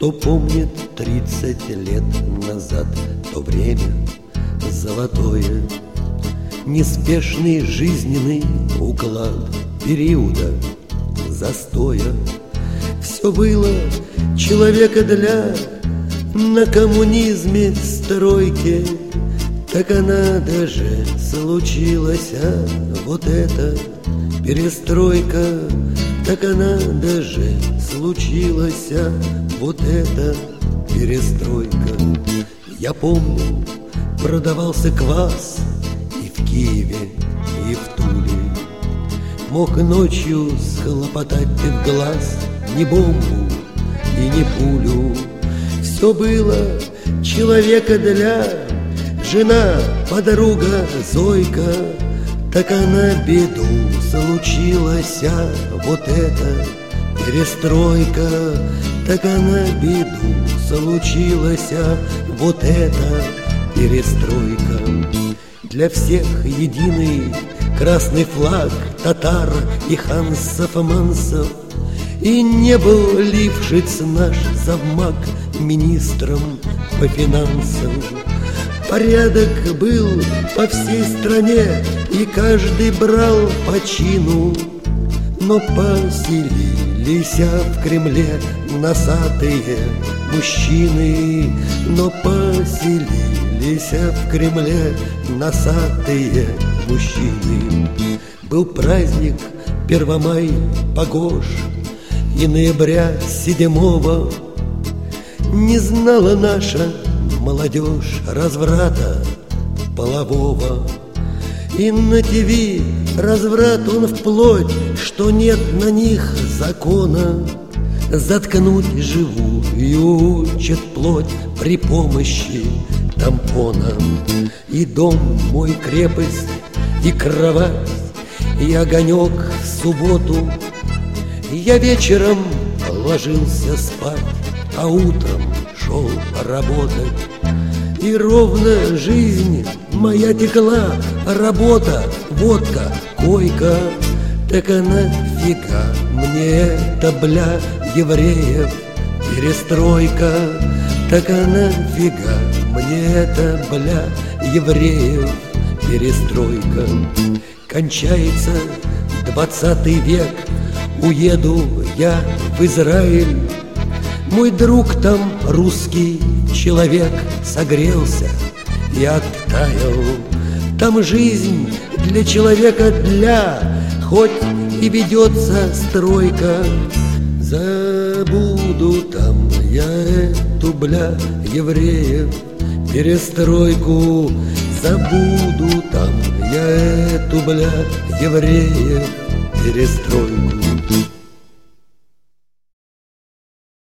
Кто помнит 30 лет назад то время золотое, неспешный жизненный уклад периода застоя. Все было человека для на коммунизме стройки, так она даже случилась, а вот эта перестройка, так она даже случилась, а вот эта перестройка. Я помню, продавался квас и в Киеве, и в Туле. Мог ночью схлопотать ты в глаз не бомбу и не пулю. Все было человека для, жена, подруга, Зойка, так она беду случилась, а вот эта перестройка, так она беду случилась, а вот эта перестройка. Для всех единый красный флаг татар и хансов-мансов, и не был Лившиц наш завмак министром по финансам. Порядок был по всей стране, и каждый брал по чину, но поселились в Кремле носатые мужчины, но поселились в Кремле носатые мужчины. Был праздник Первомай погож, и ноября 7-го не знала наша молодежь разврата полового. И на ТВ разврат он вплоть, что нет на них закона. Заткнуть живую учат плоть при помощи тампона. И дом мой крепость, и кровать, и огонек в субботу. Я вечером ложился спать, а утром шел работать. И ровно жизнь моя текла, работа, водка, койка. Так а нафига мне это, бля, евреев перестройка? Так а нафига мне это, бля, евреев перестройка? Кончается 20 век, уеду я в Израиль. Мой друг там, русский человек, согрелся и оттаял. Там жизнь для человека для, хоть и ведется стройка. Забуду там я эту, бля, евреев перестройку. Забуду там я эту, бля, евреев перестройку.